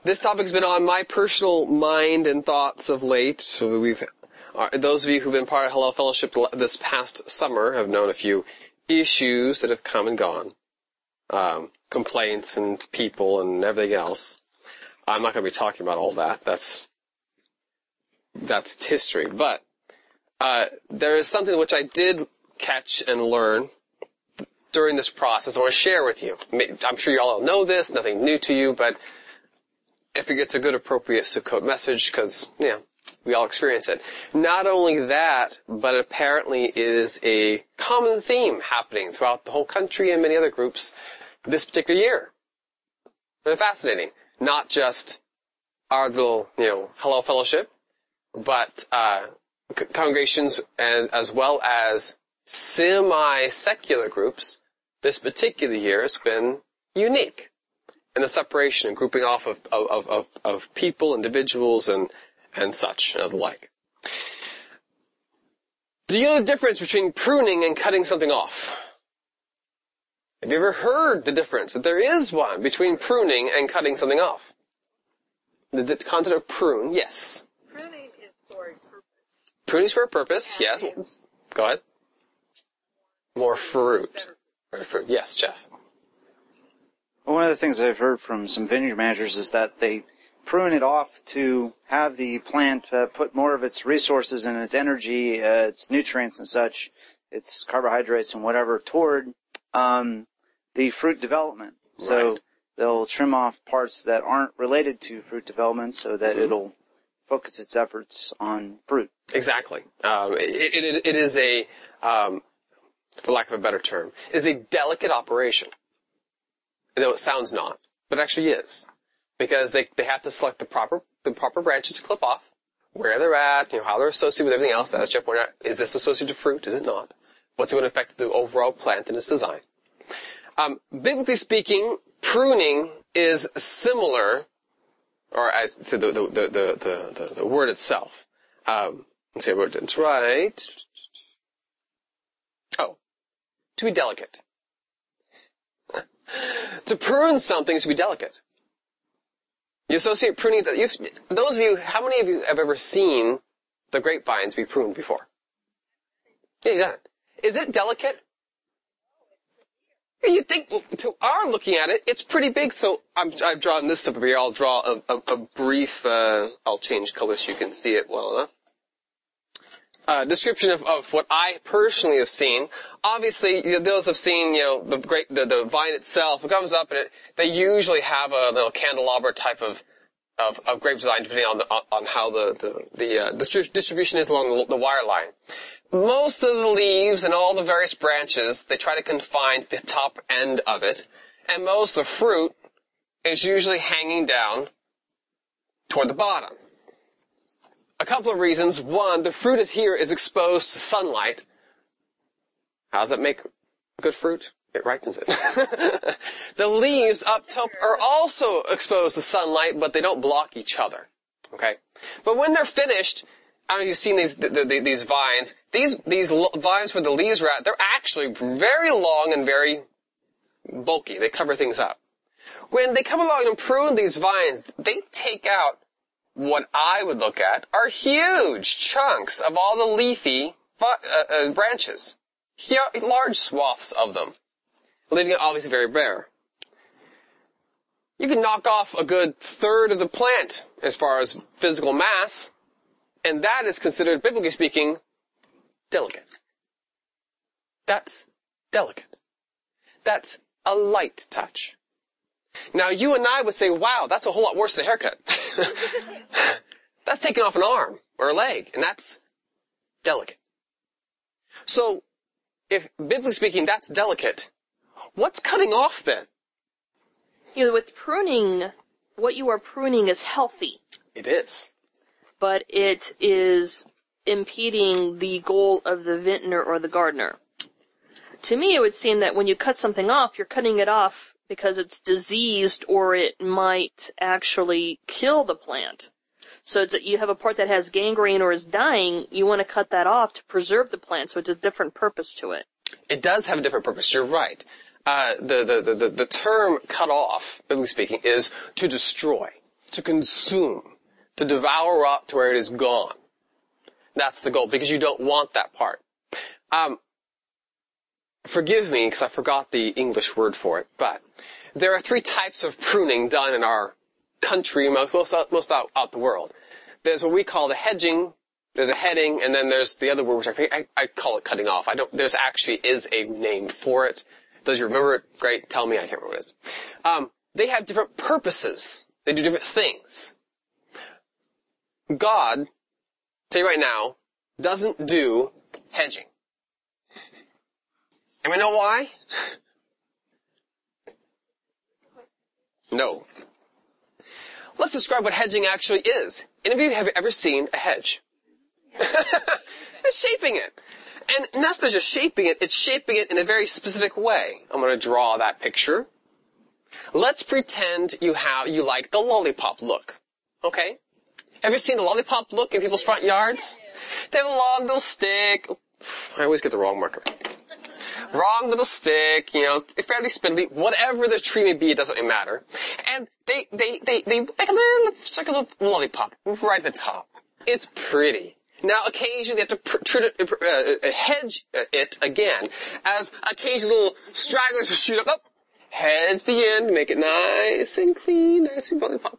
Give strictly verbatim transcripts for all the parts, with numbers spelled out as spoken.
This topic's been on my personal mind and thoughts of late. So we've, uh, those of you who've been part of Hello Fellowship this past summer have known a few issues that have come and gone. Um, complaints and people and everything else. I'm not going to be talking about all that. That's, that's history. But, uh, there is something which I did catch and learn during this process I want to share with you. I'm sure you all know this, nothing new to you, but I figure it's a good, appropriate Sukkot message because, yeah, we all experience it. Not only that, but apparently it is a common theme happening throughout the whole country and many other groups this particular year. And fascinating. Not just our little, you know, Hello Fellowship, but uh c- congregations and as well as semi-secular groups. This particular year has been unique in the separation and grouping off of of of, of people, individuals, and and such and the like. Do you know the difference between pruning and cutting something off? Have you ever heard the difference that there is one between pruning and cutting something off? The, the concept of prune, yes. Pruning is for a purpose. Pruning is for a purpose, yeah, yes. Go ahead. More fruit. Better fruit. Yes, Jeff. Well, one of the things I've heard from some vineyard managers is that they prune it off to have the plant uh, put more of its resources and its energy, uh, its nutrients and such, its carbohydrates and whatever toward um, the fruit development. Right. So they'll trim off parts that aren't related to fruit development so that mm-hmm. it'll focus its efforts on fruit. Exactly. Um, it, it, it is a, um, for lack of a better term, it is a delicate operation. Though it sounds not, but it actually is. Because they, they have to select the proper, the proper branches to clip off, where they're at, you know, how they're associated with everything else. As Jeff pointed out, is this associated to fruit? Is it not? What's it going to affect the overall plant and its design? Um, biblically speaking, pruning is similar, or as to the, the, the, the, the, the word itself. Um, let's see, I wrote it right. Oh, to be delicate. To prune something is to be delicate. You associate pruning, you've, those of you, how many of you have ever seen the grapevines be pruned before? Yeah, you done it. Is it delicate? You think, to our looking at it, it's pretty big, so I'm, I've drawn this up here. I'll draw a, a, a brief, uh, I'll change colors so you can see it well enough. Uh, description of, of what I personally have seen. Obviously, you know, those have seen, you know, the grape, the, the vine itself. It comes up and it, they usually have a little candelabra type of, of, of grape design depending on the, on how the, the, the, uh, distribution is along the, the wire line. Most of the leaves and all the various branches, they try to confine to the top end of it. And most of the fruit is usually hanging down toward the bottom. A couple of reasons. One, the fruit is here is exposed to sunlight. How does that make good fruit? It ripens it. The leaves up top are also exposed to sunlight, but they don't block each other. Okay? But when they're finished, I don't know if you've seen these, the, the, these vines. These, these vines where the leaves are at, they're actually very long and very bulky. They cover things up. When they come along and prune these vines, they take out what I would look at are huge chunks of all the leafy uh, uh, branches. Huge, large swaths of them, leaving it obviously very bare. You can knock off a good third of the plant as far as physical mass, and that is considered, biblically speaking, delicate. That's delicate. That's a light touch. Now, you and I would say, wow, that's a whole lot worse than a haircut. That's taking off an arm or a leg, and that's delicate. So, if, biblically speaking, that's delicate, what's cutting off then? You know, with pruning, what you are pruning is healthy. It is. But it is impeding the goal of the vintner or the gardener. To me, it would seem that when you cut something off, you're cutting it off because it's diseased or it might actually kill the plant. So it's, you have a part that has gangrene or is dying, you want to cut that off to preserve the plant, so it's a different purpose to it. It does have a different purpose, you're right. Uh, the, the, the, the term cut off, biblically speaking, is to destroy, to consume, to devour up to where it is gone. That's the goal, because you don't want that part. Um, forgive me, because I forgot the English word for it, but there are three types of pruning done in our country, most, most, most out, out the world. There's what we call the hedging, there's a heading, and then there's the other word, which I, I, I call it cutting off. I don't, there's actually is a name for it. Does you remember it? Great. Tell me. I can't remember what it is. Um, they have different purposes. They do different things. God, tell you right now, doesn't do hedging. And we know why? No. Let's describe what hedging actually is. Any of you have ever seen a hedge? It's shaping it. And not just shaping it, it's shaping it in a very specific way. I'm going to draw that picture. Let's pretend you have, you like the lollipop look. Okay? Have you seen the lollipop look in people's front yards? They have a long little stick. I always get the wrong marker. Wrong little stick, you know, fairly spindly, whatever the tree may be, it doesn't really matter. And they, they, they, they make a little circular lollipop right at the top. It's pretty. Now, occasionally they have to pr- tr- uh, hedge it again, as occasional little stragglers will shoot up. Oh, hedge the end, make it nice and clean, nice and lollipop.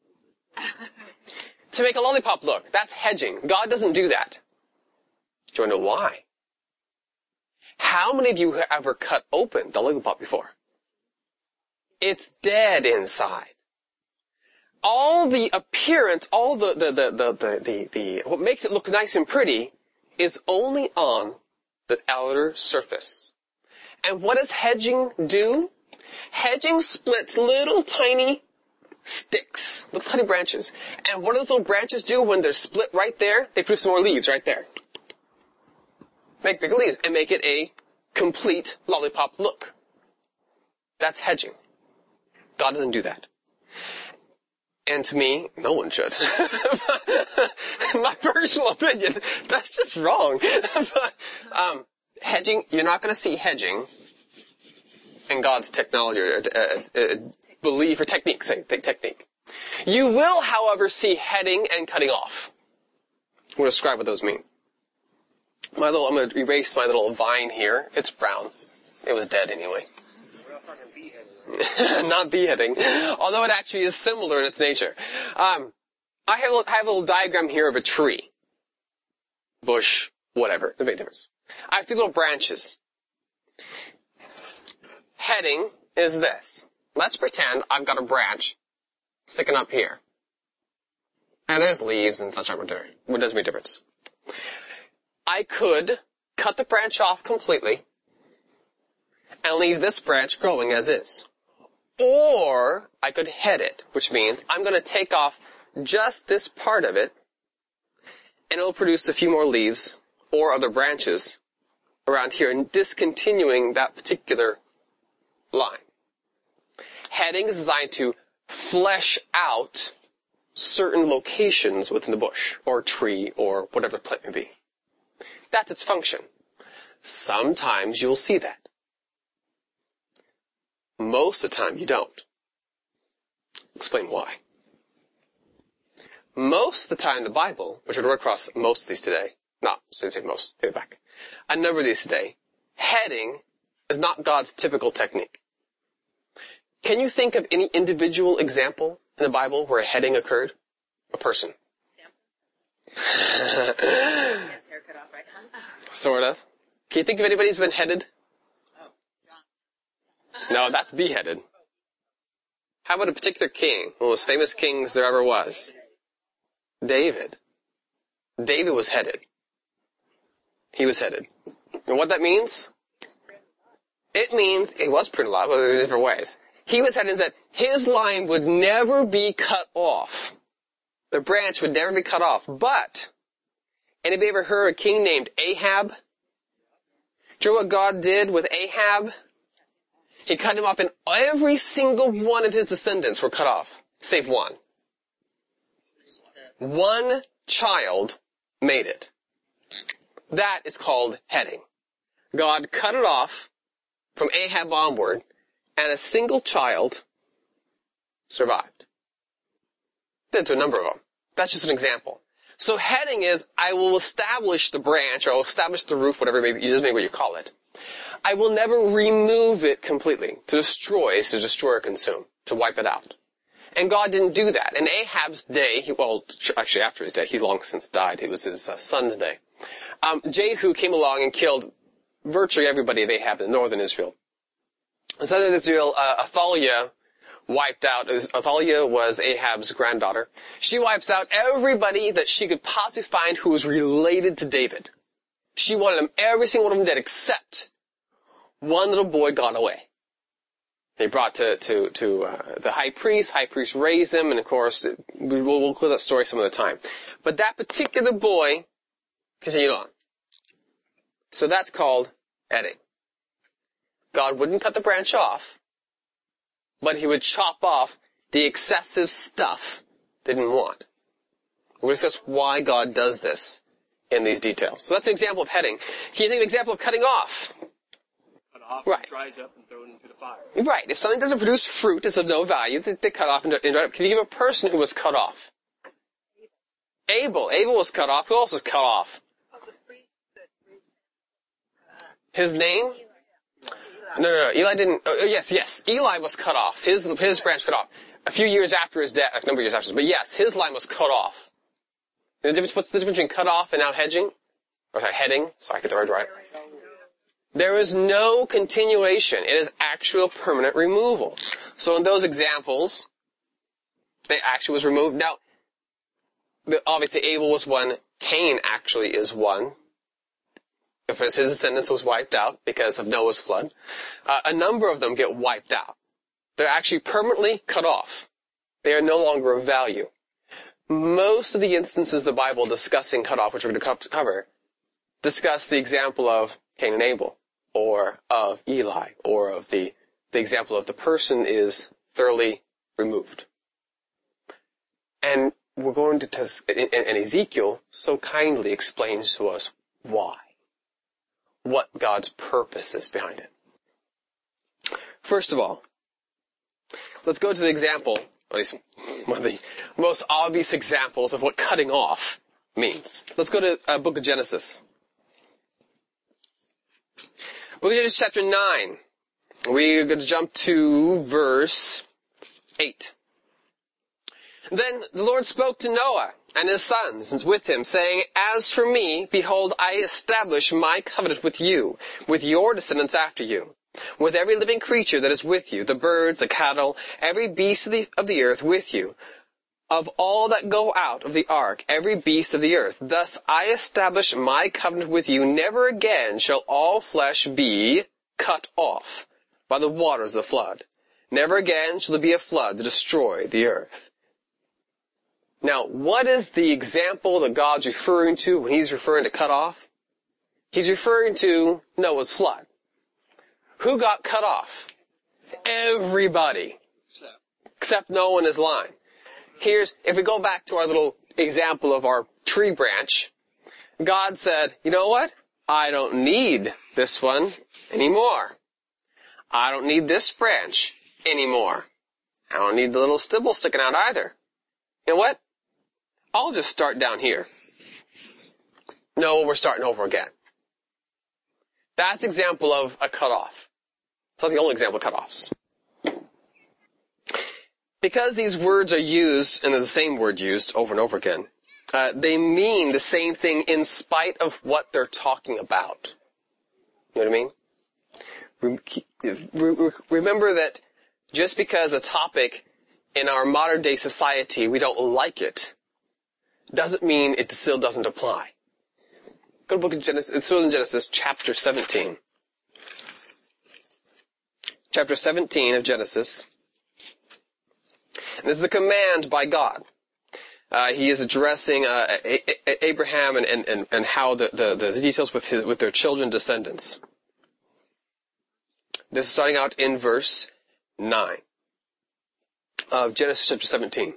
To make a lollipop look, that's hedging. God doesn't do that. Do you want to know why? How many of you have ever cut open the lollipop before? It's dead inside. All the appearance, all the, the, the, the, the, the, the, what makes it look nice and pretty is only on the outer surface. And what does hedging do? Hedging splits little tiny sticks, little tiny branches. And what do those little branches do when they're split right there? They produce some more leaves right there. Make bigger leaves and make it a complete lollipop look. That's hedging. God doesn't do that. And to me, no one should. My personal opinion, that's just wrong. But, um, hedging, you're not going to see hedging in God's technology or uh, uh, belief or technique, say, technique. You will, however, see heading and cutting off. I'm going to describe what those mean. My little, I'm going to erase my little vine here. It's brown. It was dead anyway. Not beheading, although it actually is similar in its nature. Um, I have, a, I have a little diagram here of a tree, bush, whatever. No big difference. I have three little branches. Heading is this. Let's pretend I've got a branch sticking up here, and there's leaves and such. What does make a difference? I could cut the branch off completely and leave this branch growing as is. Or I could head it, which means I'm going to take off just this part of it, and it'll produce a few more leaves or other branches around here, and discontinuing that particular line. Heading is designed to flesh out certain locations within the bush, or tree, or whatever the plant may be. That's its function. Sometimes you'll see that. Most of the time, you don't. Explain why. Most of the time in the Bible, which I've read across most of these today, not, so I didn't say most, take it back, a number of these today, heading is not God's typical technique. Can you think of any individual example in the Bible where a heading occurred? A person. Samson. His hair cut off right now. Sort of. Can you think of anybody who's been headed? No, that's beheaded. How about a particular king? One of the most famous kings there ever was. David. David was headed. He was headed. And what that means? It means, it was pretty lot, but in different ways. He was headed and said, his line would never be cut off. The branch would never be cut off. But, anybody ever heard of a king named Ahab? Do you know what God did with Ahab? He cut him off, and every single one of his descendants were cut off, save one. One child made it. That is called heading. God cut it off from Ahab onward, and a single child survived. Did to a number of them. That's just an example. So heading is, I will establish the branch, or I'll establish the root, whatever maybe, it doesn't matter what you call it. I will never remove it completely. To destroy is to destroy or consume, to wipe it out. And God didn't do that. In Ahab's day, he, well, actually after his day, he long since died. It was his uh, son's day. Um, Jehu came along and killed virtually everybody of Ahab in northern Israel. In southern Israel, uh, Athaliah wiped out, Athaliah was Ahab's granddaughter. She wipes out everybody that she could possibly find who was related to David. She wanted them, every single one of them dead, except one little boy got away. They brought to, to, to, uh, the high priest, high priest raised him, and of course, we'll, we'll clear that story some other time. But that particular boy continued on. So that's called heading. God wouldn't cut the branch off, but he would chop off the excessive stuff they didn't want. We're going to discuss why God does this in these details. So that's an example of heading. Can you think of an example of cutting off? Cut off, right. Dries up, and thrown into the fire. Right. If something doesn't produce fruit, it's of no value, they, they cut off and dry up. Can you give a person who was cut off? Abel. Abel was cut off. Who else was cut off? His name? No, no, no. Eli didn't. Oh, yes, yes. Eli was cut off. His his branch cut off. A few years after his death, a number of years after his, but yes, his line was cut off. And the difference, what's the difference between cut off and now hedging? Or sorry, heading. So I get the word right. There is no continuation. It is actual permanent removal. So in those examples, they actually was removed. Now, obviously Abel was one. Cain actually is one. Because his descendants was wiped out because of Noah's flood. Uh, a number of them get wiped out. They're actually permanently cut off. They are no longer of value. Most of the instances of the Bible discussing cut off, which we're going to cover, discuss the example of Cain and Abel, or of Eli, or of the, the example of the person is thoroughly removed. And we're going to, and, and Ezekiel so kindly explains to us why. What God's purpose is behind it. First of all, let's go to the example, at least one of the most obvious examples of what cutting off means. Let's go to uh, Book of Genesis. Book of Genesis chapter nine. We're going to jump to verse eight. Then the Lord spoke to Noah and his sons with him, saying, As for me, behold, I establish my covenant with you, with your descendants after you, with every living creature that is with you, the birds, the cattle, every beast of the, of the earth with you, of all that go out of the ark, every beast of the earth. Thus I establish my covenant with you. Never again shall all flesh be cut off by the waters of the flood. Never again shall there be a flood to destroy the earth. Now, what is the example that God's referring to when he's referring to cut off? He's referring to Noah's flood. Who got cut off? Everybody. Except Noah and his line. Here's, if we go back to our little example of our tree branch, God said, you know what? I don't need this one anymore. I don't need this branch anymore. I don't need the little stibble sticking out either. You know what? I'll just start down here. No, we're starting over again. That's an example of a cutoff. It's not the only example of cutoffs. Because these words are used, and they're the same word used over and over again, uh, they mean the same thing in spite of what they're talking about. You know what I mean? Remember that just because a topic in our modern day society, we don't like it, doesn't mean it still doesn't apply. Go to the book of Genesis, it's still in Genesis chapter seventeen. Chapter seventeen of Genesis. And this is a command by God. Uh, he is addressing uh, a- a- Abraham and, and, and how the, the, the details with his, with their children descendants. This is starting out in verse nine of Genesis chapter seventeen.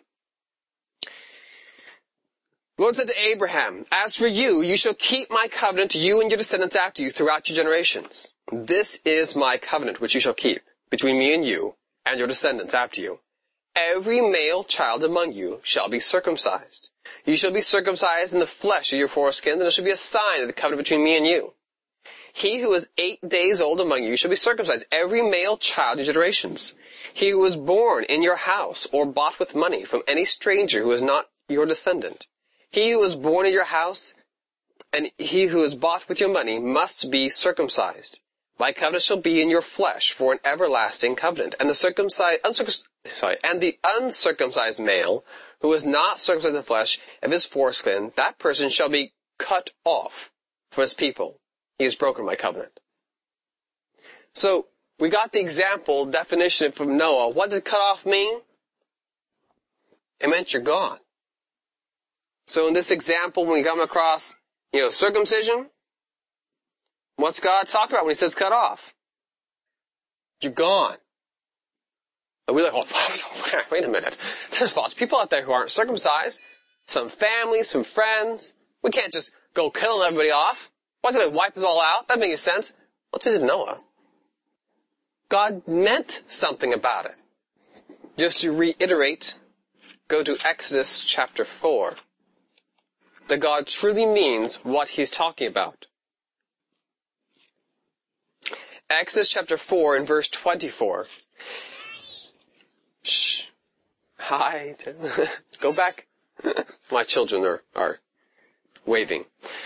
The Lord said to Abraham, As for you, you shall keep my covenant, you and your descendants after you, throughout your generations. This is my covenant which you shall keep, between me and you, and your descendants after you, every male child among you shall be circumcised. You shall be circumcised in the flesh of your foreskin, and it shall be a sign of the covenant between me and you. He who is eight days old among you shall be circumcised, every male child in your generations. He who was born in your house or bought with money from any stranger who is not your descendant. He who was born in your house and he who is bought with your money must be circumcised. My covenant shall be in your flesh for an everlasting covenant. And the circumcised, uncircumcised, sorry, and the uncircumcised male who is not circumcised in the flesh of his foreskin, that person shall be cut off from his people. He has broken my covenant. So, we got the example definition from Noah. What did cut off mean? It meant you're gone. So in this example, when we come across, you know, circumcision, what's God talking about when he says cut off? You're gone. And we're like, oh, wait a minute. There's lots of people out there who aren't circumcised. Some families, some friends. We can't just go killing everybody off. Why is it going to wipe us all out? That makes sense. Let's visit Noah. God meant something about it. Just to reiterate, go to Exodus chapter four. That God truly means what he's talking about. Exodus chapter four and verse twenty-four. Shh. Hi. Go back. My children are, are waving.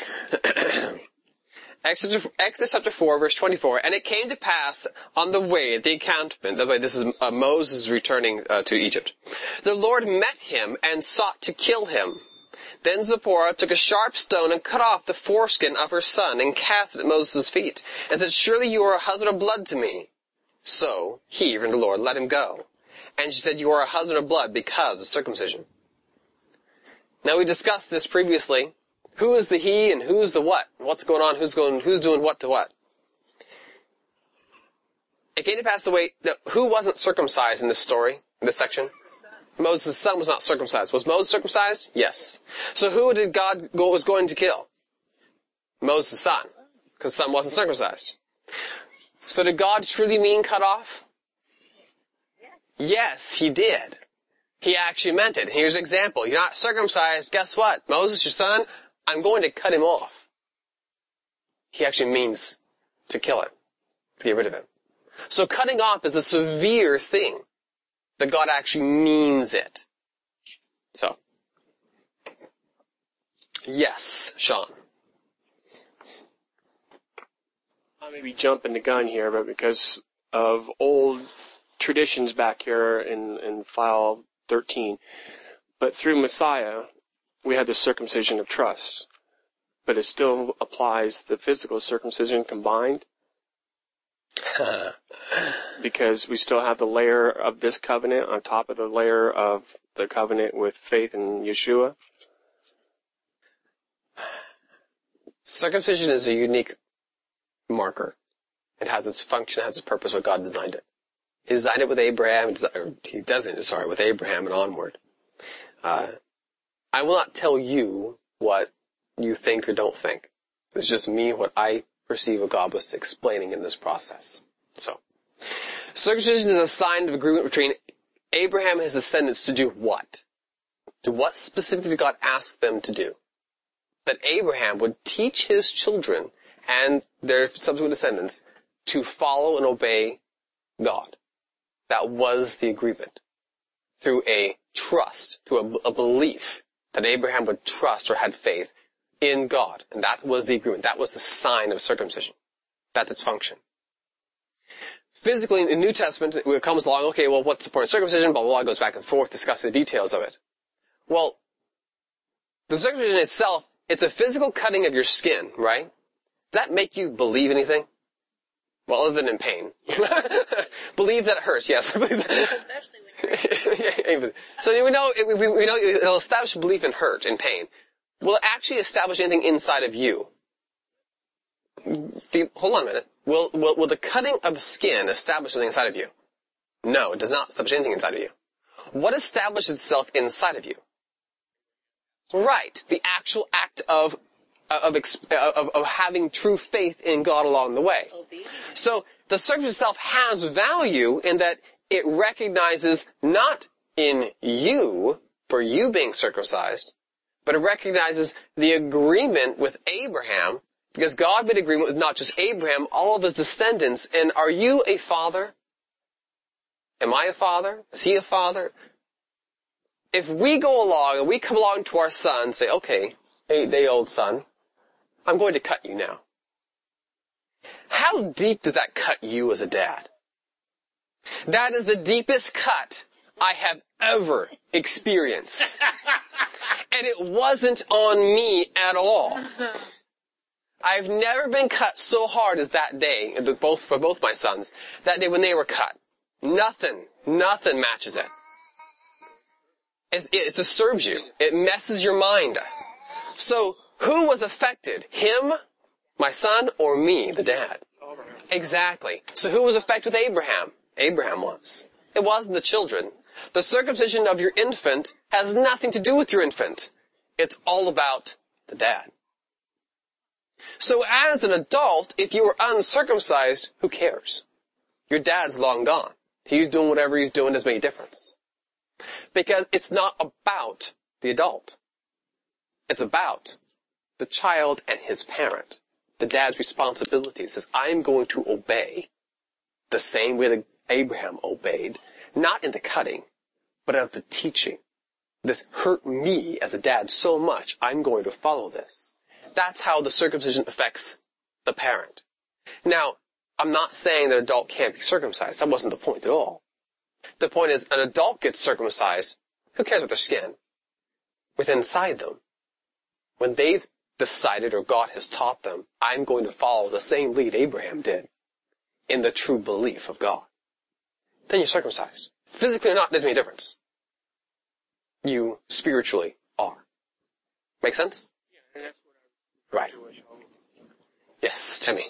Exodus, Exodus chapter four, verse twenty-four. And it came to pass on the way, the encampment, the way this is uh, Moses returning uh, to Egypt. The Lord met him and sought to kill him. Then Zipporah took a sharp stone and cut off the foreskin of her son and cast it at Moses' feet, and said, surely you are a husband of blood to me. So he, even the Lord, let him go. And she said, you are a husband of blood because of circumcision. Now we discussed this previously. Who is the he and who's the what? What's going on? Who's going? Who's doing what to what? It came to pass the way that who wasn't circumcised in this story, in this section? Moses' son was not circumcised. Was Moses circumcised? Yes. So who did God go, was going to kill? Moses' son, because the son wasn't circumcised. So did God truly mean cut off? Yes, yes he did. He actually meant it. Here's an example. You're not circumcised. Guess what? Moses, your son, I'm going to cut him off. He actually means to kill him, to get rid of him. So cutting off is a severe thing, that God actually means it. So, yes, Sean. I may be jumping the gun here, but because of old traditions back here in, in file thirteen, but through Messiah, we had the circumcision of trust, but it still applies the physical circumcision combined, because we still have the layer of this covenant on top of the layer of the covenant with faith in Yeshua. Circumcision is a unique marker. It has its function, it has its purpose, what God designed it. He designed it with Abraham, or he doesn't, sorry, with Abraham and onward. Uh, I will not tell you what you think or don't think. It's just me, what I perceive what God was explaining in this process. So, circumcision is a sign of agreement between Abraham and his descendants to do what? To what specifically did God ask them to do? That Abraham would teach his children and their subsequent descendants to follow and obey God. That was the agreement. Through a trust, through a, a belief that Abraham would trust or had faith in God. And that was the agreement. That was the sign of circumcision. That's its function. Physically, in the New Testament, it comes along, okay, well, what's the point of circumcision? Blah, blah, blah, goes back and forth, discussing the details of it. Well, the circumcision itself, it's a physical cutting of your skin, right? Does that make you believe anything? Well, other than in pain. Believe that it hurts, yes. Especially when you're So we know, we, we know it'll establish belief in hurt, in pain. Will it actually establish anything inside of you? Hold on a minute. Will, will, will the cutting of skin establish something inside of you? No, it does not establish anything inside of you. What establishes itself inside of you? Right, the actual act of Of, of, of having true faith in God along the way. So the circumcision itself has value in that it recognizes not in you for you being circumcised, but it recognizes the agreement with Abraham, because God made agreement with not just Abraham, all of his descendants. And are you a father? Am I a father? Is he a father? If we go along and we come along to our son and say, okay, eight-day-old son, I'm going to cut you now. How deep does that cut you as a dad? That is the deepest cut I have ever experienced. And it wasn't on me at all. I've never been cut so hard as that day, both for both my sons, that day when they were cut. Nothing, nothing matches it. It's, it disturbs you. It messes your mind. So, who was affected? Him, my son, or me, the dad? Exactly. So who was affected with Abraham? Abraham was. It wasn't the children. The circumcision of your infant has nothing to do with your infant. It's all about the dad. So as an adult, if you were uncircumcised, who cares? Your dad's long gone. He's doing whatever he's doing, doesn't make a difference. Because it's not about the adult. It's about the child and his parent. The dad's responsibility. It says, I'm going to obey the same way that Abraham obeyed, not in the cutting, but of the teaching. This hurt me as a dad so much, I'm going to follow this. That's how the circumcision affects the parent. Now, I'm not saying that an adult can't be circumcised. That wasn't the point at all. The point is, an adult gets circumcised. Who cares about their skin? With inside them. When they've decided, or God has taught them, I'm going to follow the same lead Abraham did in the true belief of God, then you're circumcised. Physically or not, doesn't make a difference. You spiritually are. Make sense? Yeah, that's what I Right. Yes, Timmy.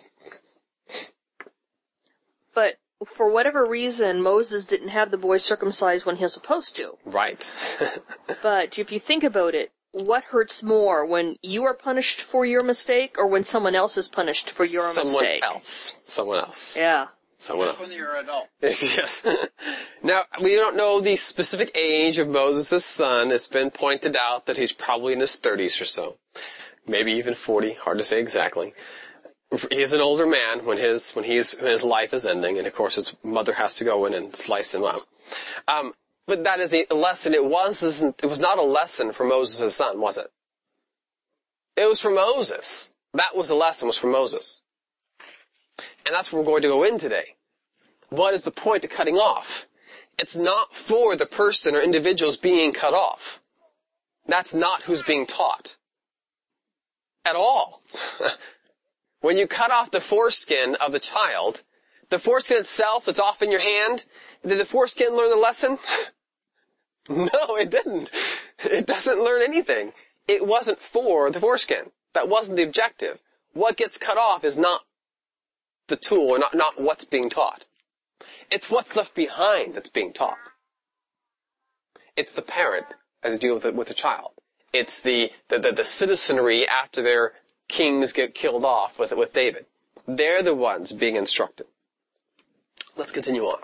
But for whatever reason, Moses didn't have the boy circumcised when he was supposed to. Right. But if you think about it, what hurts more, when you are punished for your mistake or when someone else is punished for your Someone mistake? Someone else. Someone else. Yeah. Someone When else. you're an adult. Yes. Now, we don't know the specific age of Moses' son. It's been pointed out that he's probably in his thirties or so. Maybe even forty. Hard to say exactly. He's an older man when his, when he's, when his life is ending, and of course his mother has to go in and slice him up. Um, but that is a lesson. It wasn't, it was not a lesson for Moses' son, was it? It was for Moses. That was the lesson, was for Moses. And that's what we're going to go in today. What is the point of cutting off? It's not for the person or individuals being cut off. That's not who's being taught. At all. When you cut off the foreskin of the child, the foreskin itself that's off in your hand, did the foreskin learn the lesson? No, it didn't. It doesn't learn anything. It wasn't for the foreskin. That wasn't the objective. What gets cut off is not the tool, or not, not what's being taught. It's what's left behind that's being taught. It's the parent as you deal with the, with the child. It's the, the, the, the citizenry after their kings get killed off with, with David. They're the ones being instructed. Let's continue on.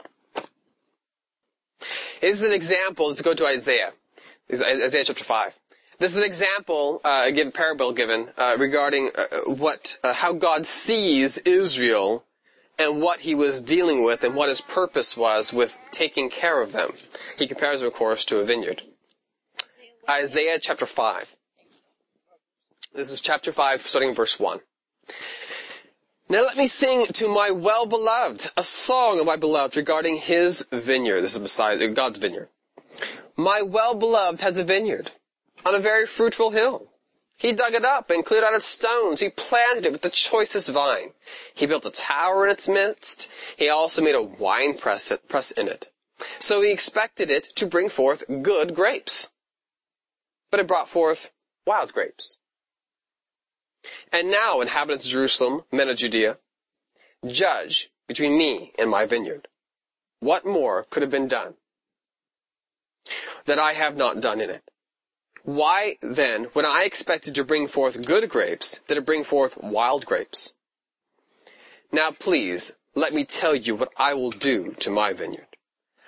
This is an example. Let's go to Isaiah. This is Isaiah chapter five. This is an example, uh, a given parable given uh, regarding uh, what, uh, how God sees Israel and what He was dealing with and what His purpose was with taking care of them. He compares it, of course, to a vineyard. Isaiah chapter five. This is chapter five, starting in verse one. Now let me sing to my well-beloved, a song of my beloved regarding His vineyard. This is besides God's vineyard. My well-beloved has a vineyard on a very fruitful hill. He dug it up and cleared out its stones. He planted it with the choicest vine. He built a tower in its midst. He also made a wine press in it. So he expected it to bring forth good grapes. But it brought forth wild grapes. And now, inhabitants of Jerusalem, men of Judea, judge between me and my vineyard. What more could have been done that I have not done in it? Why, then, when I expected to bring forth good grapes, did it bring forth wild grapes? Now, please, let me tell you what I will do to my vineyard.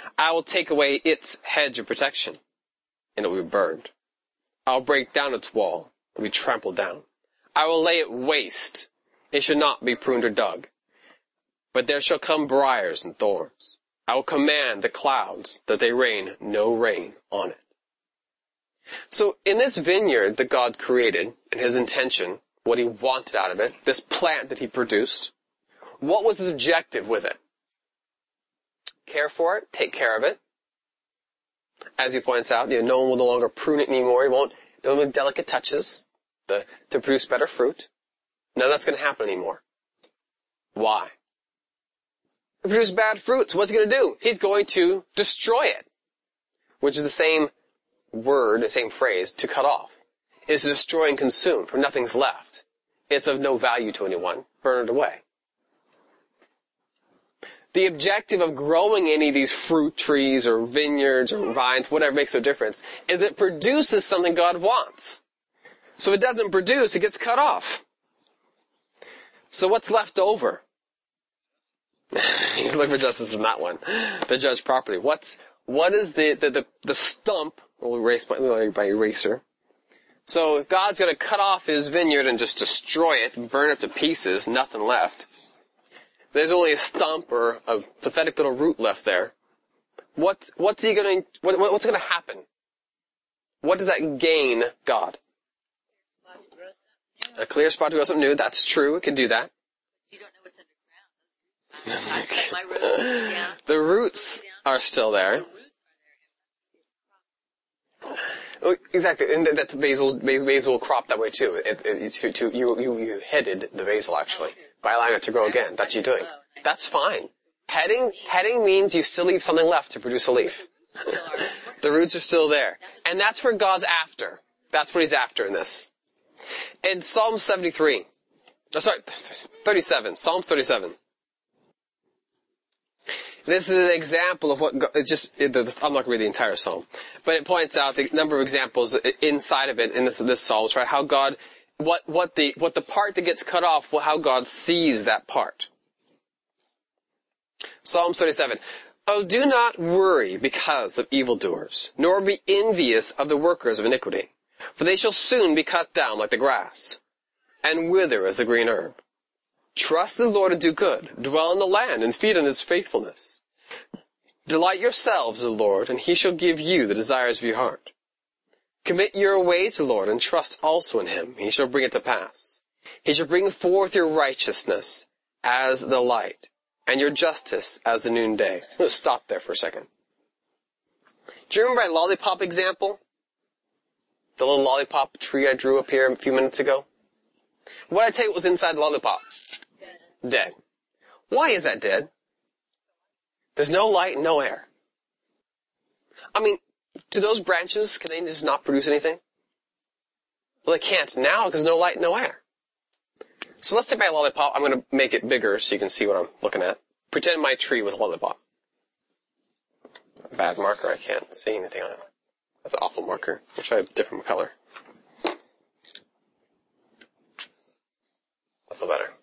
I will take away its hedge of protection, and it will be burned. I will break down its wall, and be trampled down. I will lay it waste. It shall not be pruned or dug. But there shall come briars and thorns. I will command the clouds that they rain no rain on it. So in this vineyard that God created, and his intention, what he wanted out of it, this plant that he produced, what was his objective with it? Care for it, take care of it. As he points out, you know, no one will no longer prune it anymore. He won't, no one with delicate touches the, to produce better fruit. None of that's going to happen anymore. Why? It produces bad fruit, so what's he going to do? He's going to destroy it. Which is the same word, the same phrase, to cut off. It's to destroy and consume, for nothing's left. It's of no value to anyone. Burn it away. The objective of growing any of these fruit trees or vineyards or vines, whatever makes no difference, is that it produces something God wants. So if it doesn't produce, it gets cut off. So what's left over? You look for justice in that one. The judge properly. What's, what is the, the, the, the stump, we'll erase by, by eraser. So if God's going to cut off his vineyard and just destroy it and burn it to pieces, nothing left, there's only a stump or a pathetic little root left there. What, what's he going to, what, what's going to happen? What does that gain God? A clear spot to grow something new. That's true. It can do that. You don't know what's underground. My roses, yeah. The roots are still there. Oh, exactly, and that's basil. Basil will crop that way too. It, it, it's to, to you, you, you headed the basil actually by allowing it to grow again. That's you doing. That's fine. Heading, heading means you still leave something left to produce a leaf. The roots are still there, and that's where God's after. That's what he's after in this. In Psalm seventy-three, oh, sorry, thirty-seven. Psalms thirty-seven. This is an example of what God, it just, it, this, I'm not going to read the entire psalm, but it points out the number of examples inside of it in this, this psalm, right? How God, what, what the, what the part that gets cut off, how God sees that part. Psalms thirty-seven. Oh, do not worry because of evildoers, nor be envious of the workers of iniquity, for they shall soon be cut down like the grass, and wither as the green herb. Trust the Lord and do good. Dwell in the land and feed on his faithfulness. Delight yourselves in the Lord, and he shall give you the desires of your heart. Commit your way to the Lord, and trust also in him. He shall bring it to pass. He shall bring forth your righteousness as the light, and your justice as the noonday. I'm going to stop there for a second. Do you remember my lollipop example? The little lollipop tree I drew up here a few minutes ago? What did I tell you was inside the lollipop? Dead. Dead. Why is that dead? There's no light and no air. I mean, do those branches, can they just not produce anything? Well, they can't now because no light, no air. So let's take my lollipop. I'm going to make it bigger so you can see what I'm looking at. Pretend my tree was a lollipop. Bad marker, I can't see anything on it. That's an awful marker. I'll try a different color. That's a little better.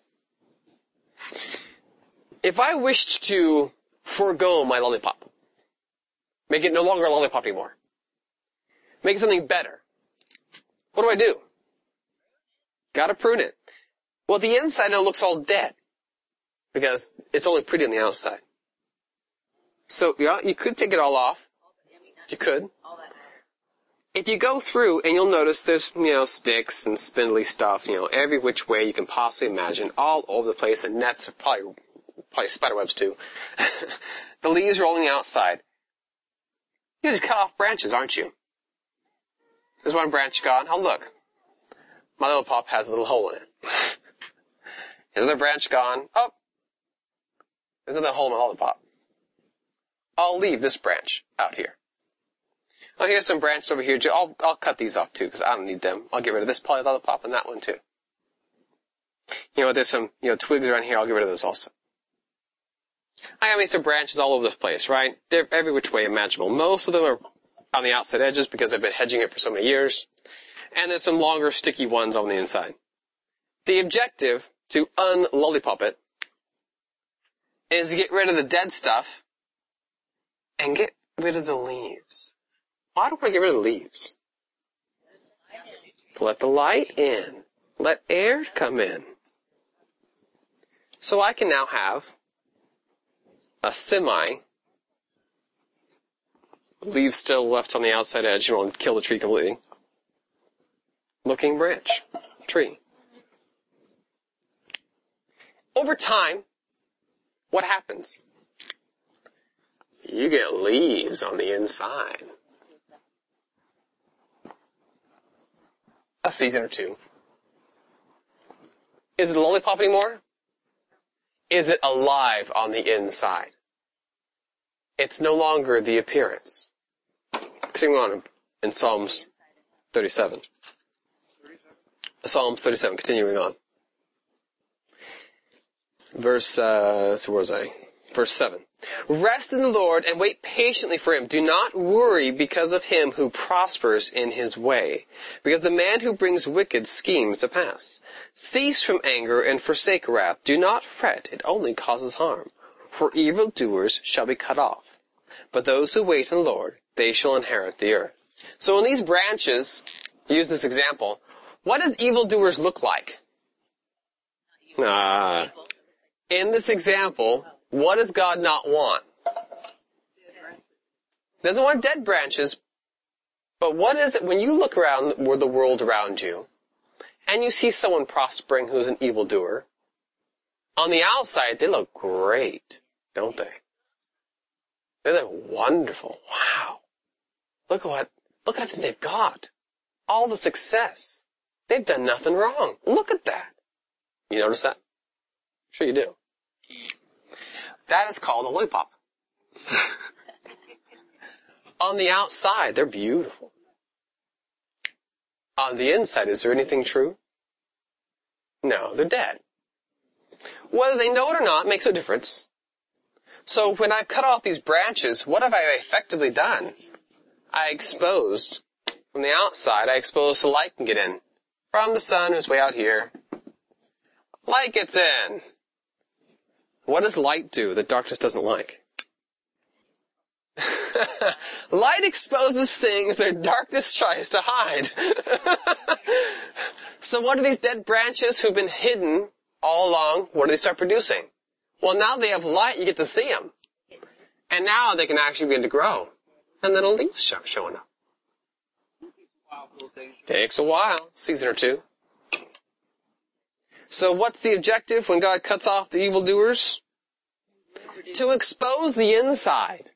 If I wished to forego my lollipop, make it no longer a lollipop anymore, make it something better, what do I do? Gotta prune it. Well, the inside now looks all dead because it's only pretty on the outside. So yeah, you could take it all off. You could. If you go through and you'll notice there's, you know, sticks and spindly stuff, you know, every which way you can possibly imagine, all over the place, and nets are probably, probably spider webs too. The leaves are all on the outside. You just cut off branches, aren't you? There's one branch gone. Oh, look. My little pop has a little hole in it. Here's another branch gone. Oh. There's another hole in my lollipop. I'll leave this branch out here. Oh, here's some branches over here. I'll, I'll cut these off too, because I don't need them. I'll get rid of this poly lollipop and that one too. You know, there's some, you know, twigs around here. I'll get rid of those also. I mean, some branches all over the place, right? They're every which way imaginable. Most of them are on the outside edges because I've been hedging it for so many years. And there's some longer, sticky ones on the inside. The objective to un-lollipop it is to get rid of the dead stuff and get rid of the leaves. Why do I want to get rid of the leaves? Let the light in. Let air come in. So I can now have a semi, leaves still left on the outside edge, you don't want to kill the tree completely, looking branch, tree. Over time, what happens? You get leaves on the inside. A season or two. Is it a lollipop anymore? Is it alive on the inside? It's no longer the appearance. Continuing on in Psalms thirty-seven. Psalms thirty-seven, continuing on. Verse, uh, let's see, where was I? Verse seven. Rest in the Lord and wait patiently for Him. Do not worry because of him who prospers in his way, because the man who brings wicked schemes to pass. Cease from anger and forsake wrath. Do not fret, it only causes harm. For evildoers shall be cut off. But those who wait on the Lord, they shall inherit the earth. So in these branches, use this example, what does evildoers look like? Ah. In this example, what does God not want? Doesn't want dead branches. But what is it when you look around the world around you and you see someone prospering who's an evildoer? On the outside, they look great, don't they? They look wonderful. Wow. Look at what, look at everything they've got. All the success. They've done nothing wrong. Look at that. You notice that? I'm sure you do. That is called a lollipop. On the outside, they're beautiful. On the inside, is there anything true? No, they're dead. Whether they know it or not makes a difference. So when I've cut off these branches, what have I effectively done? I exposed, from the outside, I exposed so light can get in. From the sun, who's way out here. Light gets in. What does light do that darkness doesn't like? Light exposes things that darkness tries to hide. So what do these dead branches who've been hidden all along, what do they start producing? Well, now they have light, you get to see them. And now they can actually begin to grow. And little leaves start showing up. Takes a while, season or two. So what's the objective when God cuts off the evildoers? To expose the inside.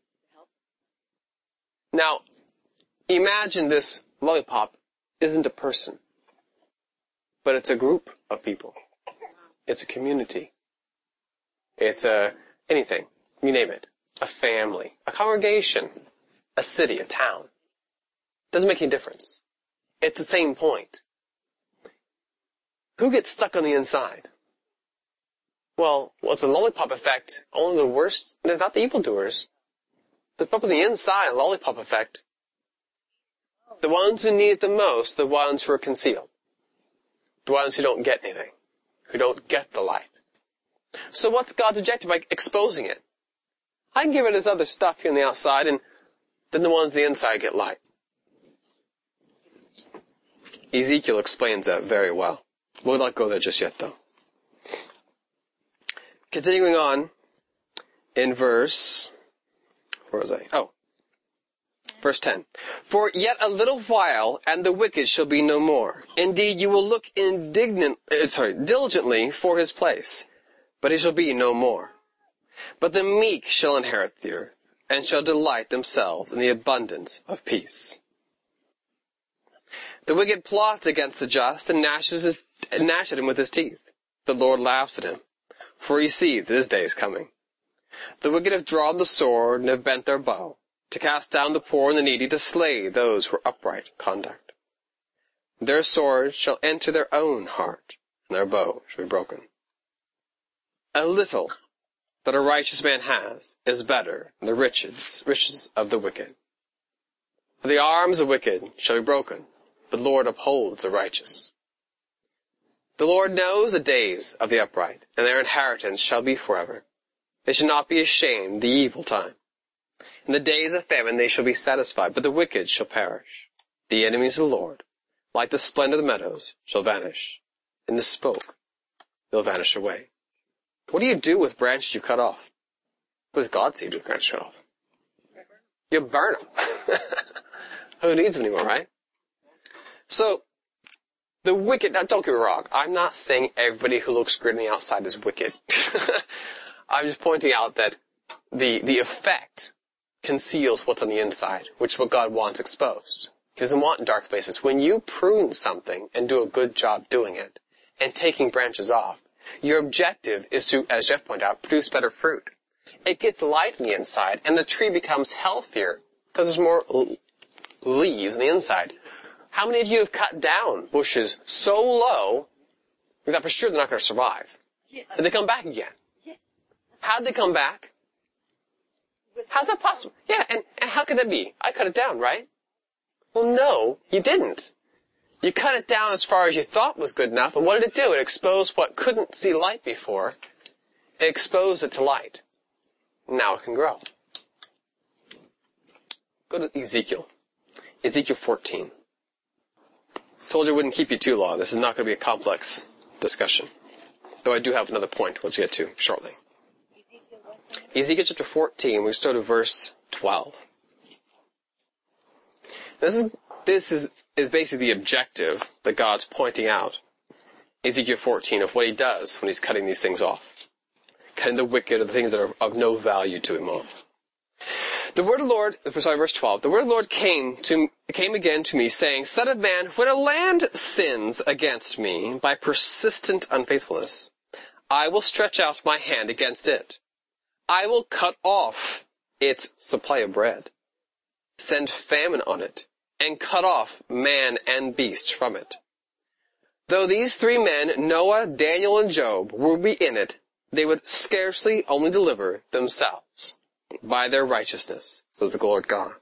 Now, imagine this lollipop isn't a person, but it's a group of people. It's a community. It's a, anything, you name it. A family, a congregation, a city, a town. Doesn't make any difference. It's the same point. Who gets stuck on the inside? Well, with the lollipop effect, only the worst, not the evildoers. The people on the inside, lollipop effect. The ones who need it the most, the ones who are concealed. The ones who don't get anything. Who don't get the light. So what's God's objective by exposing it? I can give it this other stuff here on the outside, and then the ones on the inside get light. Ezekiel explains that very well. We'll not go there just yet, though. Continuing on, in verse, where was I? Oh, verse ten. For yet a little while, and the wicked shall be no more. Indeed, you will look indignant, uh, sorry, diligently for his place, but he shall be no more. But the meek shall inherit the earth, and shall delight themselves in the abundance of peace. The wicked plots against the just, and gnashes, his, and gnash at him with his teeth. The Lord laughs at him, for he sees that his day is coming. The wicked have drawn the sword, and have bent their bow, to cast down the poor and the needy, to slay those who are upright in conduct. Their sword shall enter their own heart, and their bow shall be broken. A little that a righteous man has is better than the riches, riches of the wicked. For the arms of the wicked shall be broken, but the Lord upholds the righteous. The Lord knows the days of the upright, and their inheritance shall be forever. They shall not be ashamed the evil time. In the days of famine they shall be satisfied, but the wicked shall perish. The enemies of the Lord, like the splendor of the meadows, shall vanish. In the smoke, they'll vanish away. What do you do with branches you cut off? What does God say you do with branches cut off? You burn them. Who needs them anymore, right? So, the wicked, now don't get me wrong, I'm not saying everybody who looks good on the outside is wicked. I'm just pointing out that the, the effect conceals what's on the inside, which is what God wants exposed. He doesn't want dark places. When you prune something and do a good job doing it, and taking branches off, your objective is to, as Jeff pointed out, produce better fruit. It gets light on the inside, and the tree becomes healthier because there's more l- leaves on the inside. How many of you have cut down bushes so low that for sure they're not going to survive? Yes. Did they come back again? Yes. How'd they come back? How's that possible? Yeah, and, and how could that be? I cut it down, right? Well, no, you didn't. You cut it down as far as you thought was good enough, and what did it do? It exposed what couldn't see light before. It exposed it to light. Now it can grow. Go to Ezekiel. Ezekiel fourteen. Told you I wouldn't keep you too long. This is not going to be a complex discussion. Though I do have another point we'll get to shortly. Ezekiel chapter fourteen, we start at verse twelve. This is, this is, is basically the objective that God's pointing out. Ezekiel fourteen, of what he does when he's cutting these things off. Cutting the wicked or the things that are of no value to him off. The word of the Lord, sorry, verse twelve, the word of the Lord came to, came again to me, saying, Son of man, when a land sins against me by persistent unfaithfulness, I will stretch out my hand against it. I will cut off its supply of bread, send famine on it, and cut off man and beast from it. Though these three men, Noah, Daniel, and Job, will be in it, they would scarcely only deliver themselves by their righteousness, says the Lord God.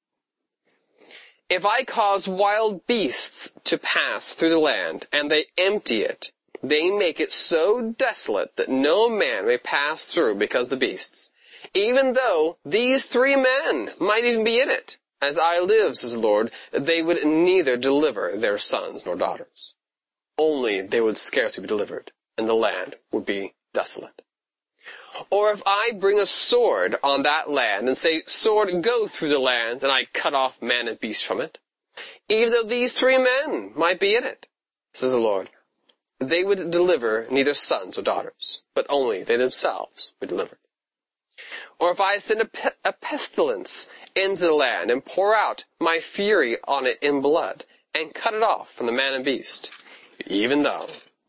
If I cause wild beasts to pass through the land, and they empty it, they make it so desolate that no man may pass through because of the beasts, even though these three men might even be in it. As I live, says the Lord, they would neither deliver their sons nor daughters. Only they would scarcely be delivered, and the land would be desolate. Or if I bring a sword on that land and say, Sword, go through the land, and I cut off man and beast from it, even though these three men might be in it, says the Lord, they would deliver neither sons or daughters, but only they themselves would deliver. Or if I send a, pe- a pestilence into the land and pour out my fury on it in blood and cut it off from the man and beast, even though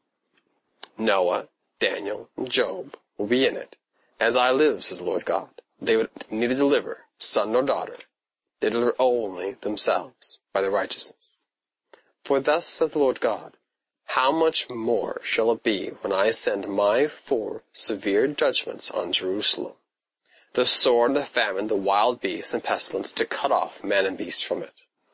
Noah, Daniel, and Job will be in it, as I live, says the Lord God, they would neither deliver son nor daughter. They deliver only themselves by their righteousness. For thus says the Lord God, how much more shall it be when I send my four severe judgments on Jerusalem? The sword, the famine, the wild beast, and pestilence, to cut off man and beast from it.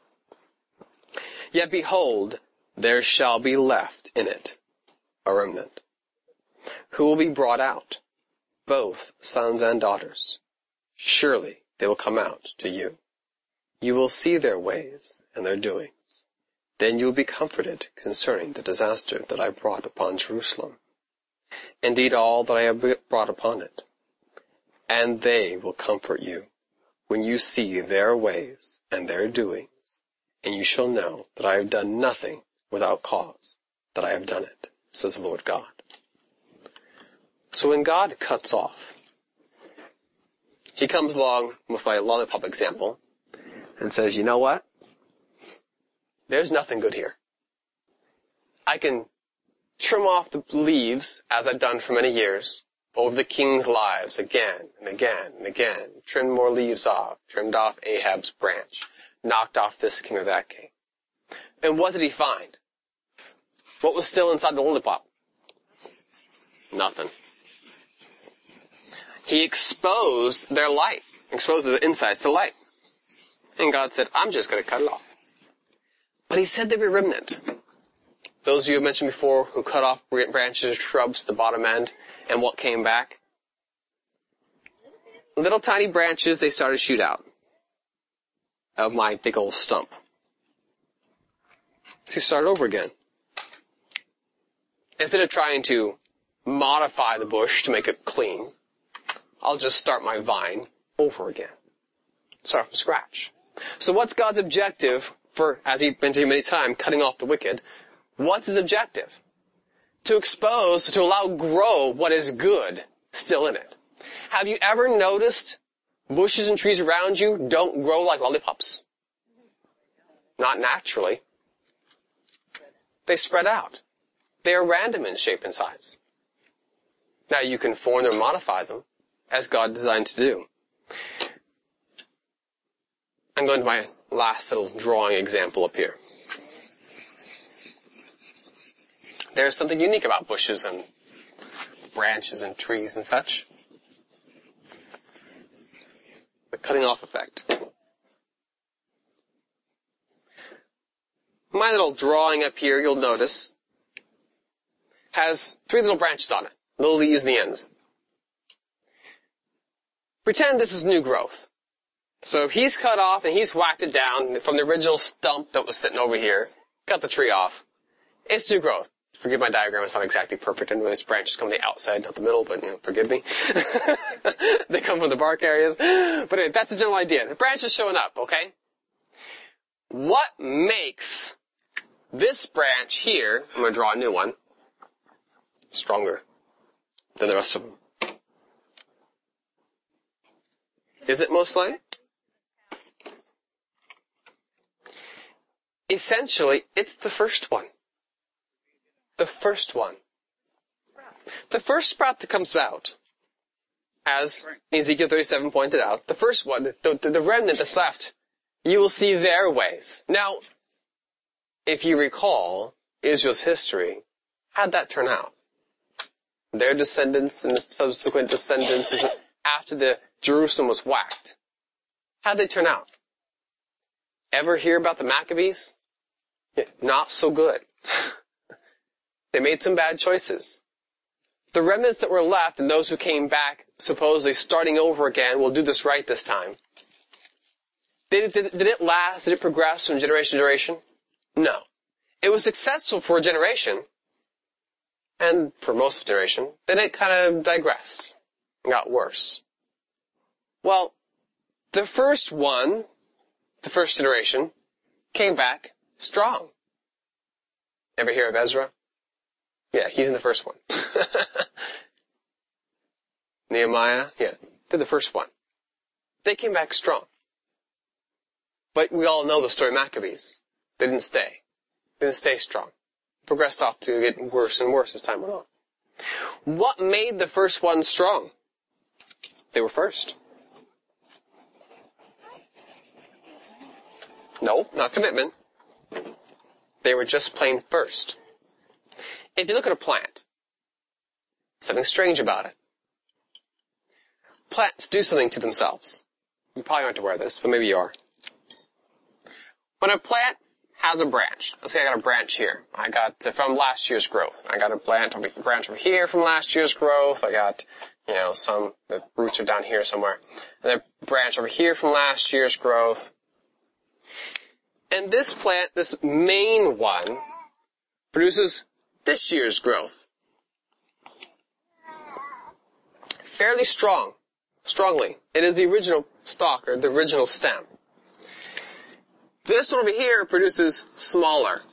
Yet behold, there shall be left in it a remnant, who will be brought out, both sons and daughters. Surely they will come out to you. You will see their ways and their doings. Then you will be comforted concerning the disaster that I brought upon Jerusalem. Indeed, all that I have brought upon it. And they will comfort you when you see their ways and their doings, and you shall know that I have done nothing without cause, that I have done it, says the Lord God. So when God cuts off, he comes along with my lollipop example and says, you know what? There's nothing good here. I can trim off the leaves, as I've done for many years, over the king's lives again and again and again. Trimmed more leaves off, trimmed off Ahab's branch, knocked off this king or that king. And what did he find? What was still inside the lollipop? Nothing. He exposed their light, exposed the insides to light. And God said, I'm just going to cut it off. But he said there would be a remnant. Those of you who mentioned before who cut off branches, shrubs, the bottom end, and what came back? little tiny branches, they started to shoot out of my big old stump. To start over again. Instead of trying to modify the bush to make it clean, I'll just start my vine over again. Start from scratch. So what's God's objective for, as he mentioned many times, cutting off the wicked? What's his objective? To expose, to allow grow what is good still in it. Have you ever noticed bushes and trees around you don't grow like lollipops? Not naturally. They spread out. They are random in shape and size. Now you can form or modify them as God designed to do. I'm going to my last little drawing example up here. There's something unique about bushes and branches and trees and such. The cutting off effect. My little drawing up here, you'll notice, has three little branches on it. Little leaves in the ends. Pretend this is new growth. So he's cut off and he's whacked it down from the original stump that was sitting over here. Cut the tree off. It's new growth. Forgive my diagram, it's not exactly perfect. I know these branches come from the outside, not the middle, but, you know, forgive me. They come from the bark areas. But anyway, that's the general idea. The branch is showing up, okay? What makes this branch here, I'm going to draw a new one, stronger than the rest of them? Is it most likely? Essentially, it's the first one. The first one. The first sprout that comes out, as Ezekiel thirty-seven pointed out, the first one, the, the, the remnant that's left, you will see their ways. Now, if you recall Israel's history, how'd that turn out? Their descendants and the subsequent descendants after the Jerusalem was whacked. How'd they turn out? Ever hear about the Maccabees? Yeah, not so good. They made some bad choices. The remnants that were left and those who came back, supposedly starting over again, will do this right this time. Did it, did, did it last? Did it progress from generation to generation? No. It was successful for a generation, and for most of the generation. Then it kind of digressed and got worse. Well, the first one, the first generation, came back strong. Ever hear of Ezra? Yeah, he's in the first one. Nehemiah, yeah, they're the first one. They came back strong. But we all know the story of Maccabees. They didn't stay. They didn't stay strong. Progressed off to get worse and worse as time went on. What made the first one strong? They were first. No, not commitment. They were just plain first. If you look at a plant, something strange about it. Plants do something to themselves. You probably aren't aware of this, but maybe you are. When a plant has a branch, let's say I got a branch here. I got uh, from last year's growth. I got a plant, a branch over here from last year's growth. I got, you know, some, the roots are down here somewhere. And a branch over here from last year's growth. And this plant, this main one, produces this year's growth. Fairly strong. Strongly. It is the original stalk, or the original stem. This one over here produces smaller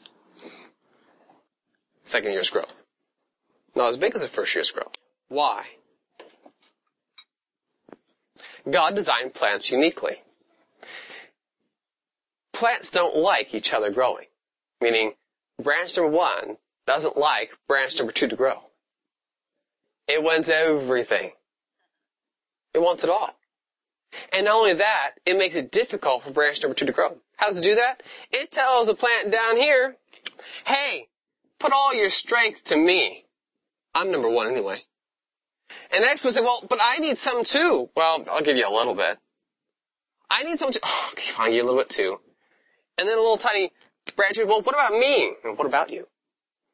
second year's growth. Not as big as the first year's growth. Why? God designed plants uniquely. Plants don't like each other growing. Meaning, branch number one doesn't like branch number two to grow. It wants everything. It wants it all. And not only that, it makes it difficult for branch number two to grow. How does it do that? It tells the plant down here, hey, put all your strength to me. I'm number one anyway. And the next one said, well, but I need some too. Well, I'll give you a little bit. I need some too. Oh, okay, fine, I'll give you a little bit too. And then a little tiny branch, well, what about me? And what about you?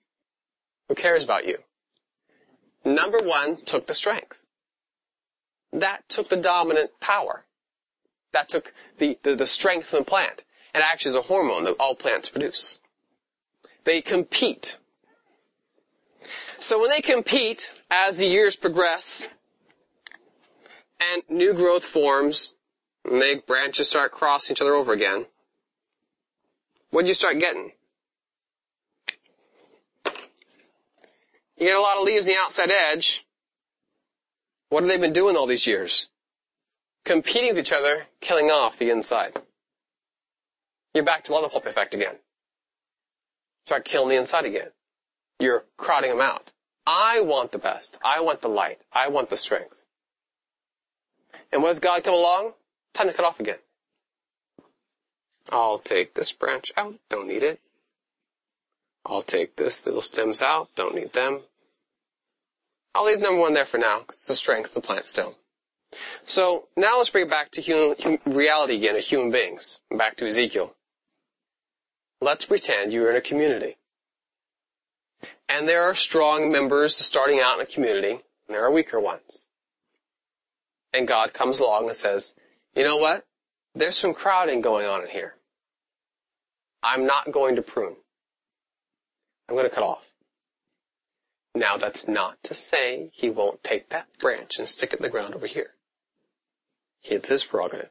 Who cares about you? Number one took the strength. that took the dominant power. That took the, the, the strength of the plant. And actually is a hormone that all plants produce. They compete. So when they compete, as the years progress, and new growth forms, and the branches start crossing each other over again, what do you start getting? You get a lot of leaves on the outside edge. What have they been doing all these years? Competing with each other, killing off the inside. You're back to the leather pulp effect again. Start killing the inside again. You're crowding them out. I want the best. I want the light. I want the strength. And when does God come along? Time to cut off again. I'll take this branch out. Don't need it. I'll take this little stems out. Don't need them. I'll leave number one there for now, because it's the strength of the plant still. So, now let's bring it back to human, human, reality again of human beings. Back to Ezekiel. Let's pretend you're in a community. And there are strong members starting out in a community, and there are weaker ones. And God comes along and says, you know what? There's some crowding going on in here. I'm not going to prune. I'm going to cut off. Now that's not to say he won't take that branch and stick it in the ground over here. It's his prerogative.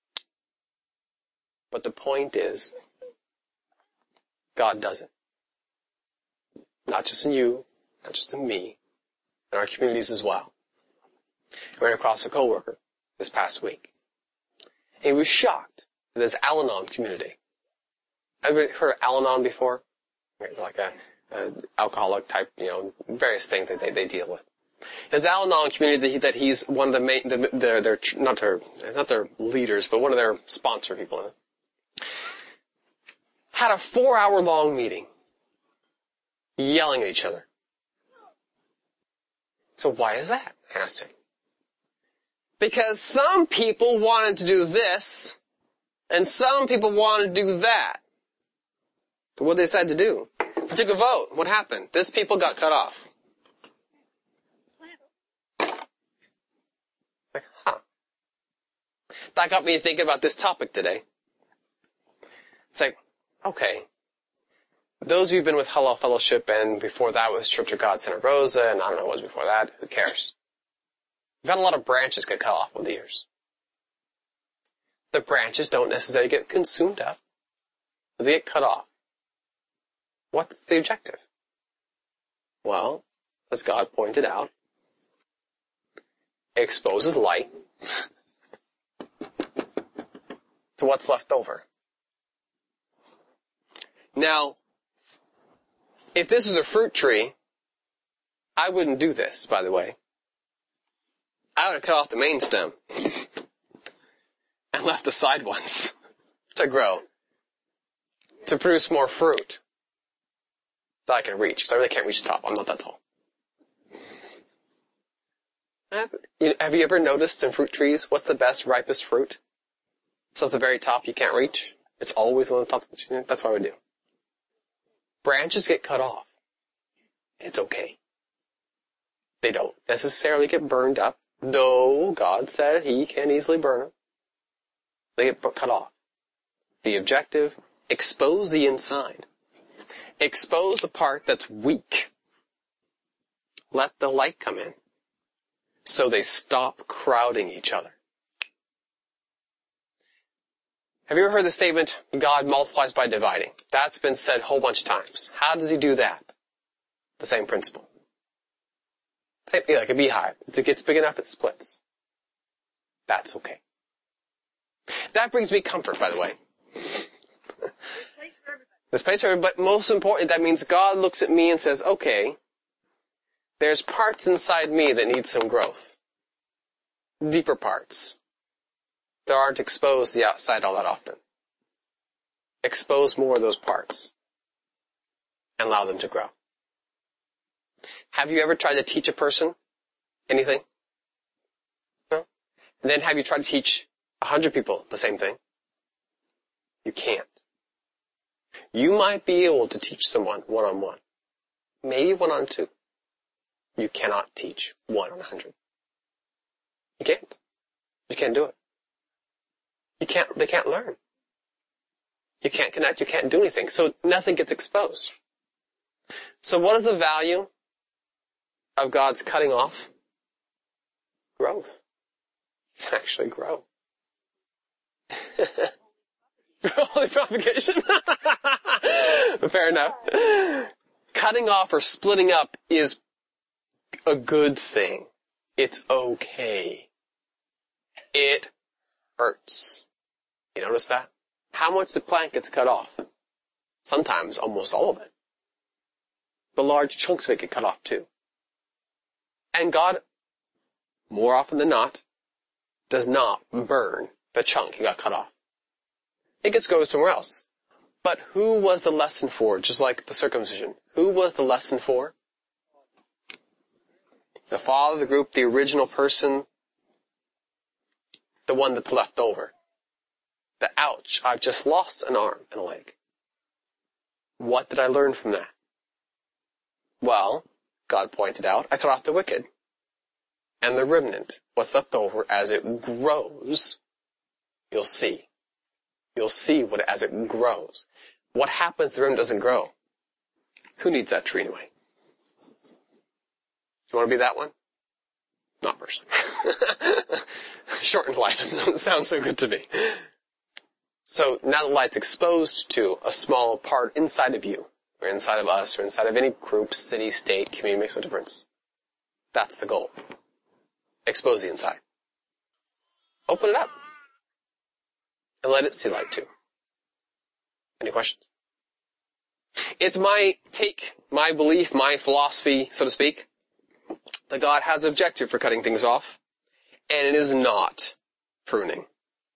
But the point is, God does it. Not just in you, not just in me, in our communities as well. I ran across a coworker this past week. And he was shocked at his Al-Anon community. Have you heard of Al-Anon before? Like a, a alcoholic type, you know, various things that they, they deal with. His Al-Anon community that, he, that he's one of the main, the, their, their, not their, not their leaders, but one of their sponsor people in it, had a four hour long meeting, yelling at each other. So why is that? I asked him. Because some people wanted to do this, and some people wanted to do that. So what they decided to do? They took a vote. What happened? This people got cut off. Like, huh. That got me thinking about this topic today. It's like, okay, those of you who've been with Halal Fellowship, and before that was Church of God Santa Rosa, and I don't know what was before that, who cares? We've had a lot of branches get cut off over the years. The branches don't necessarily get consumed up, but they get cut off. What's the objective? Well, as God pointed out, it exposes light to what's left over. Now, if this was a fruit tree, I wouldn't do this, by the way. I would have cut off the main stem and left the side ones to grow, to produce more fruit that I can reach, because I really can't reach the top. I'm not that tall. Have you ever noticed in fruit trees, what's the best, ripest fruit? So at the very top you can't reach. It's always on the top. That's what I would do. Branches get cut off. It's okay. They don't necessarily get burned up, though God said he can easily burn them. They get cut off. The objective, expose the inside. Expose the part that's weak. Let the light come in, so they stop crowding each other. Have you ever heard the statement, God multiplies by dividing? That's been said a whole bunch of times. How does he do that? The same principle. Same, like a beehive. As it gets big enough, it splits. That's okay. That brings me comfort, by the way. There's place for everybody. There's place for everybody, but most important, that means God looks at me and says, okay, there's parts inside me that need some growth. Deeper parts. That aren't exposed to the outside all that often. Expose more of those parts and allow them to grow. Have you ever tried to teach a person anything? No? And then have you tried to teach a hundred people the same thing? You can't. You might be able to teach someone one-on-one. Maybe one-on-two. You cannot teach one on a hundred. You can't. You can't do it. You can't, they can't learn. You can't connect, you can't do anything. So nothing gets exposed. So what is the value of God's cutting off? Growth. You can actually grow. Holy propagation. Fair enough. Cutting off or splitting up is a good thing. It's okay. It hurts. You notice that? How much the plant gets cut off? Sometimes almost all of it. But large chunks of it get cut off too. And God, more often than not, does not burn the chunk he got cut off. It gets go somewhere else. But who was the lesson for, just like the circumcision? Who was the lesson for? The father of the group, the original person, the one that's left over. The ouch, I've just lost an arm and a leg. What did I learn from that? Well, God pointed out, I cut off the wicked. And the remnant, what's left over, as it grows, you'll see. You'll see what as it grows. What happens if the remnant doesn't grow? Who needs that tree anyway? Do you want to be that one? Not personally. Shortened life doesn't sound so good to me. So now the light's exposed to a small part inside of you, or inside of us, or inside of any group, city, state, community, makes no difference. That's the goal. Expose the inside. Open it up. And let it see light too. Any questions? It's my take, my belief, my philosophy, so to speak, that God has an objective for cutting things off, and it is not pruning.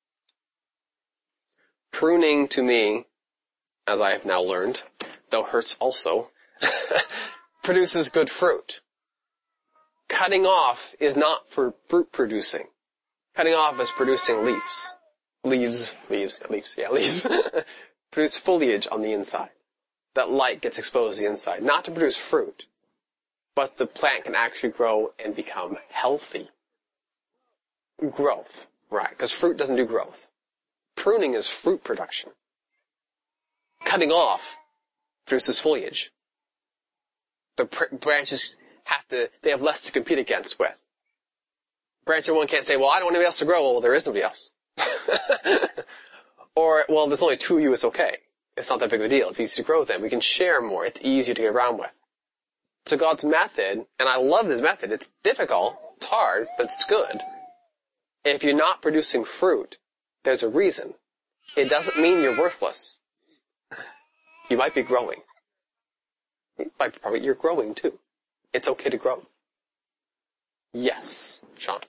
Pruning to me, as I have now learned, though hurts also, produces good fruit. Cutting off is not for fruit producing. Cutting off is producing leaves. Leaves, leaves, leaves, yeah, leaves. Produce foliage on the inside. That light gets exposed to the inside. Not to produce fruit, but the plant can actually grow and become healthy. Growth, right, because fruit doesn't do growth. Pruning is fruit production. Cutting off produces foliage. The pr- branches have to, they have less to compete against with. Branch number one can't say, well, I don't want anybody else to grow. Well, there is nobody else. Or, well, there's only two of you, it's okay. It's not that big of a deal. It's easy to grow then. We can share more. It's easier to get around with. So God's method, and I love this method, it's difficult, it's hard, but it's good. If you're not producing fruit, there's a reason. It doesn't mean you're worthless. You might be growing. You might be probably, you're growing too. It's okay to grow. Yes, Sean.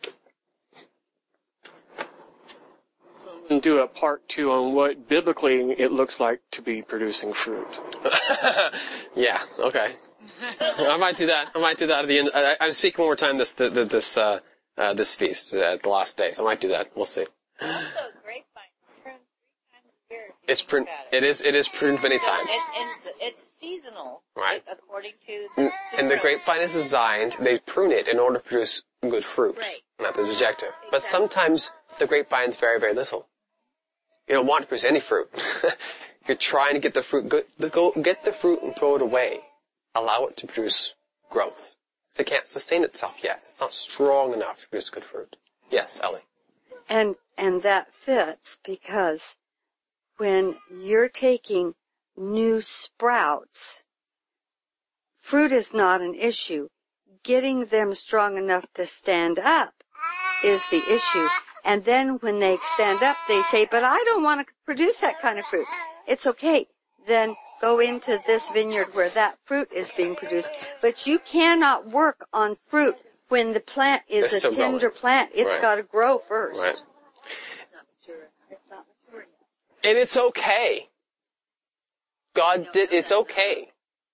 And do a part two on what biblically it looks like to be producing fruit. Yeah, okay. I might do that. I might do that at the end. I, I'm speaking one more time this the, the, this uh, uh, this feast at the last day, so I might do that. We'll see. Also, grapevine is pruned three times a year. It's pruned. It is. It is pruned many times. It, it's, it's seasonal, Right. according to the, And, and the grapevine is designed. They prune it in order to produce good fruit. Right. Not the objective. But sometimes the grapevine's very, very little. You don't want to produce any fruit. You're trying to get the fruit, go, go get the fruit and throw it away. Allow it to produce growth. Because it can't sustain itself yet. It's not strong enough to produce good fruit. Yes, Ellie. And, and that fits because when you're taking new sprouts, fruit is not an issue. Getting them strong enough to stand up is the issue. And then when they stand up, they say, but I don't want to produce that kind of fruit. It's okay. Then go into this vineyard where that fruit is being produced. But you cannot work on fruit when the plant is It's a still tender growing. plant. It's Right. got to grow first. Right. It's not mature. It's not mature yet. And it's okay. God did, it's okay.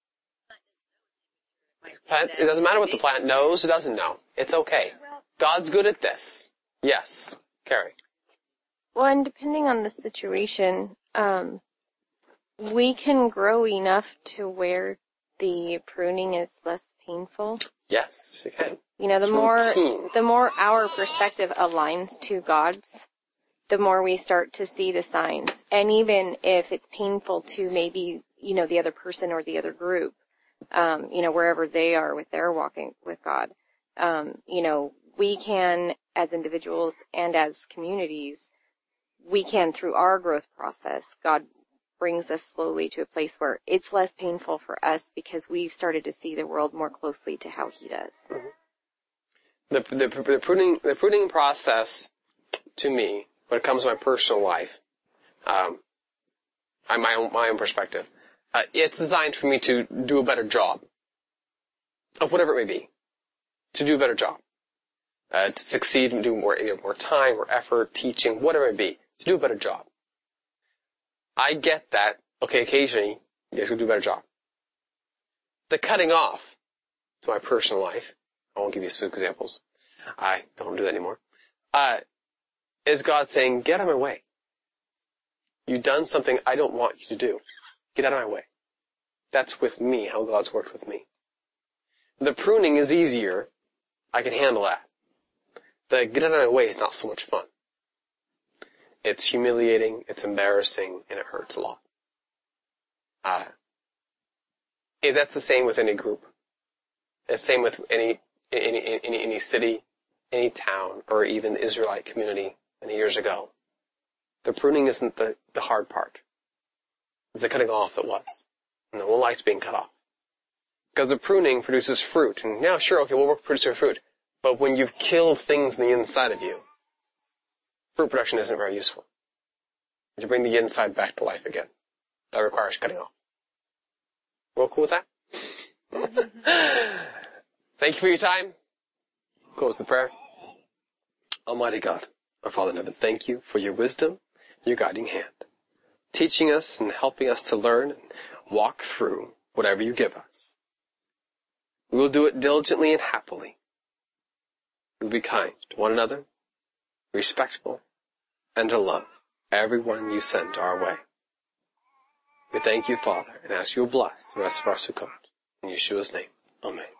Plant, it doesn't matter what the plant knows, it doesn't know. It's okay. God's good at this. Yes. Carrie. Well, and depending on the situation, um, we can grow enough to where the pruning is less painful? Yes, you can. You know, the It's more routine. the more our perspective aligns to God's, the more we start to see the signs. And even if it's painful to maybe, you know, the other person or the other group, um, you know, wherever they are with their walking with God, um, you know, we can, as individuals and as communities, we can, through our growth process, God brings us slowly to a place where it's less painful for us because we've started to see the world more closely to how He does. Mm-hmm. The, the, the pruning, the pruning process, to me, when it comes to my personal life, um, my own, my own perspective, uh, it's designed for me to do a better job of whatever it may be, to do a better job, uh, to succeed and do more, either more time or effort, teaching, whatever it may be, to do a better job. I get that. Okay, occasionally you guys will do a better job. The cutting off to my personal life, I won't give you specific examples. I don't do that anymore. Uh, is God saying, get out of my way. You've done something I don't want you to do. Get out of my way. That's with me, how God's worked with me. The pruning is easier. I can handle that. The get out of my way is not so much fun. It's humiliating, it's embarrassing, and it hurts a lot. Uh, if that's the same with any group. It's the same with any, any, any, any city, any town, or even the Israelite community many years ago. The pruning isn't the, the hard part. It's the cutting off that was. No one likes being cut off. Because the pruning produces fruit. And now, sure, okay, we'll produce our fruit. But when you've killed things in the inside of you, fruit production isn't very useful. To bring the inside back to life again, that requires cutting off. We're all cool with that? Thank you for your time. Close the prayer. Almighty God, our Father in heaven, thank you for your wisdom, your guiding hand, teaching us and helping us to learn and walk through whatever you give us. We will do it diligently and happily. We will be kind to one another, respectful, and to love everyone you send our way. We thank you, Father, and ask you to bless the rest of our Sukkot. In Yeshua's name, Amen.